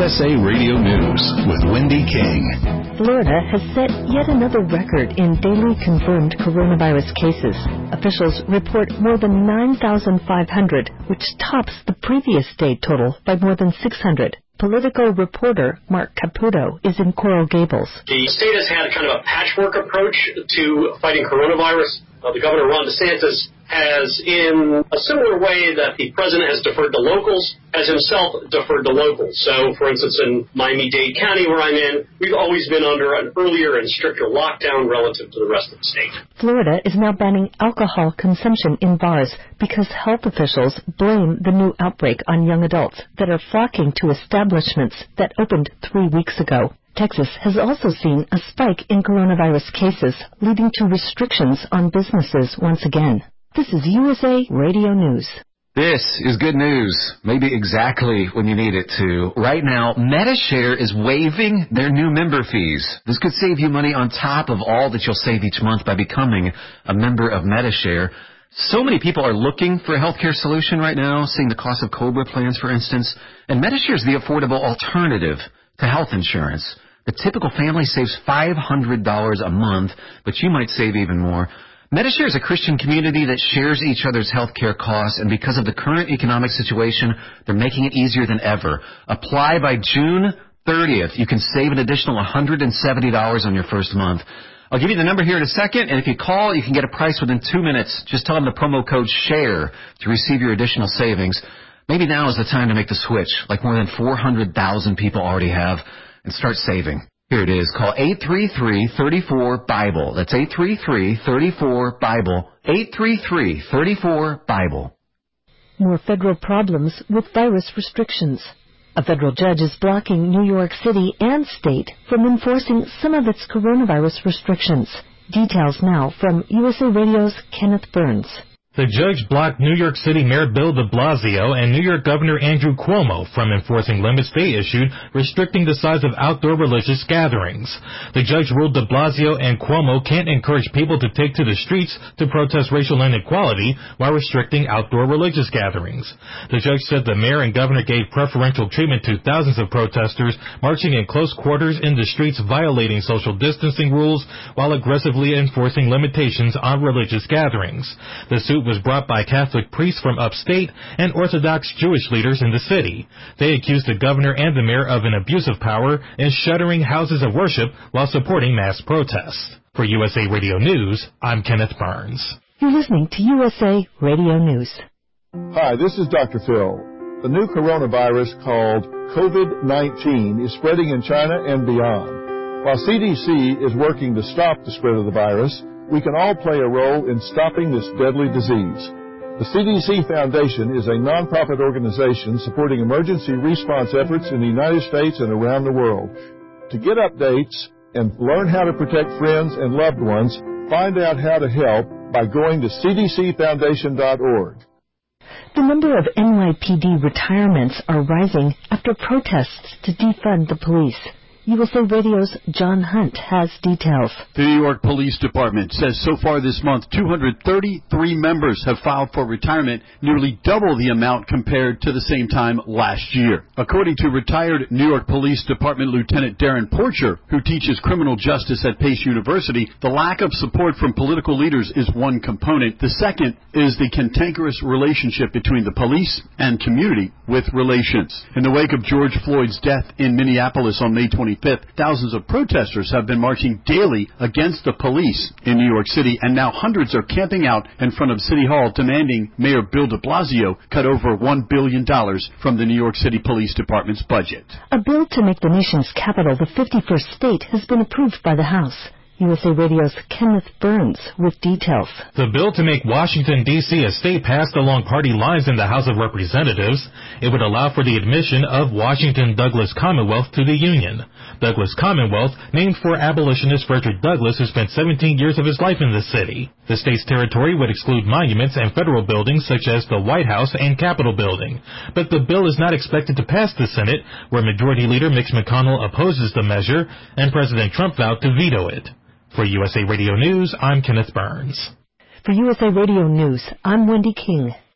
USA Radio News with Wendy King. Florida has set yet another record in daily confirmed coronavirus cases. Officials report more than 9,500, which tops the previous day total by more than 600. Political reporter Mark Caputo is in Coral Gables. The state has had kind of a patchwork approach to fighting coronavirus. The governor, Ron DeSantis, has, in a similar way that the president has deferred to locals, has himself deferred to locals. So, for instance, in Miami-Dade County, where I'm in, we've always been under an earlier and stricter lockdown relative to the rest of the state. Florida is now banning alcohol consumption in bars because health officials blame the new outbreak on young adults that are flocking to establishments that opened 3 weeks ago. Texas has also seen a spike in coronavirus cases, leading to restrictions on businesses once again. This is USA Radio News. This is good news, maybe exactly when you need it to. Right now, Medi-Share is waiving their new member fees. This could save you money on top of all that you'll save each month by becoming a member of Medi-Share. So many people are looking for a healthcare solution right now, seeing the cost of COBRA plans, for instance. And Medi-Share is the affordable alternative to health insurance. The typical family saves $500 a month, but you might save even more. Medi-Share is a Christian community that shares each other's health care costs, and because of the current economic situation, they're making it easier than ever. Apply by June 30th. You can save an additional $170 on your first month. I'll give you the number here in a second, and if you call, you can get a price within 2 minutes. Just tell them the promo code SHARE to receive your additional savings. Maybe now is the time to make the switch, like more than 400,000 people already have, and start saving. Here it is. Call 833-34-BIBLE. That's 833-34-BIBLE. 833-34-BIBLE. More federal problems with virus restrictions. A federal judge is blocking New York City and state from enforcing some of its coronavirus restrictions. Details now from USA Radio's Kenneth Burns. The judge blocked New York City Mayor Bill de Blasio and New York Governor Andrew Cuomo from enforcing limits they issued restricting the size of outdoor religious gatherings. The judge ruled de Blasio and Cuomo can't encourage people to take to the streets to protest racial inequality while restricting outdoor religious gatherings. The judge said the mayor and governor gave preferential treatment to thousands of protesters marching in close quarters in the streets violating social distancing rules while aggressively enforcing limitations on religious gatherings. The suit was brought by Catholic priests from upstate and Orthodox Jewish leaders in the city. They accused the governor and the mayor of an abuse of power and shuttering houses of worship while supporting mass protests. For USA Radio News, I'm Kenneth Burns. You're listening to USA Radio News. Hi, this is Dr. Phil. The new coronavirus called COVID-19 is spreading in China and beyond. While CDC is working to stop the spread of the virus, we can all play a role in stopping this deadly disease. The CDC Foundation is a nonprofit organization supporting emergency response efforts in the United States and around the world. To get updates and learn how to protect friends and loved ones, find out how to help by going to cdcfoundation.org. The number of NYPD retirements are rising after protests to defund the police. USA Radio's John Hunt has details. The New York Police Department says so far this month, 233 members have filed for retirement, nearly double the amount compared to the same time last year. According to retired New York Police Department Lieutenant Darren Porcher, who teaches criminal justice at Pace University, the lack of support from political leaders is one component. The second is the cantankerous relationship between the police and community with relations. In the wake of George Floyd's death in Minneapolis on May 25th, thousands of protesters have been marching daily against the police in New York City, and now hundreds are camping out in front of City Hall demanding Mayor Bill de Blasio cut over $1 billion from the New York City Police Department's budget. A bill to make the nation's capital the 51st state has been approved by the House. USA Radio's Kenneth Burns with details. The bill to make Washington, D.C. a state passed along party lines in the House of Representatives. It would allow for the admission of Washington Douglas Commonwealth to the Union. Douglas Commonwealth, named for abolitionist Frederick Douglass, who spent 17 years of his life in the city. The state's territory would exclude monuments and federal buildings such as the White House and Capitol Building. But the bill is not expected to pass the Senate, where Majority Leader Mitch McConnell opposes the measure, and President Trump vowed to veto it. For USA Radio News, I'm Kenneth Burns. For USA Radio News, I'm Wendy King.